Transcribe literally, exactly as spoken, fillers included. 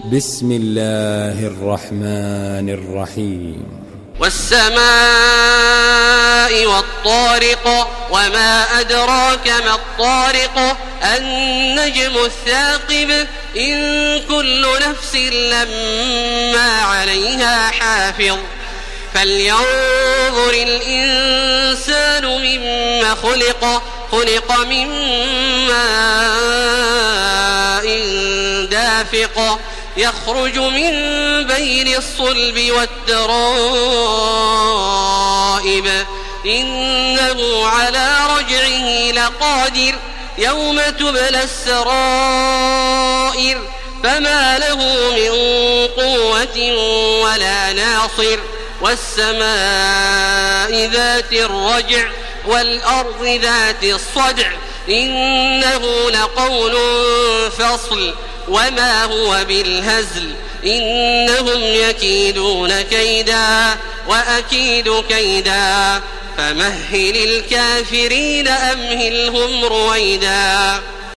بسم الله الرحمن الرحيم. والسماء والطارق وما أدراك ما الطارق النجم الثاقب إن كل نفس لما عليها حافظ فلينظر الإنسان مما خلق خلق من ماء دافق يخرج من بين الصلب والترائب إنه على رجعه لقادر يوم تبلى السرائر فما له من قوة ولا ناصر والسماء ذات الرجع والأرض ذات الصدع إنه لقول فصل وما هو بالهزل إنهم يكيدون كيدا وأكيد كيدا فمهل الكافرين أمهلهم رويدا.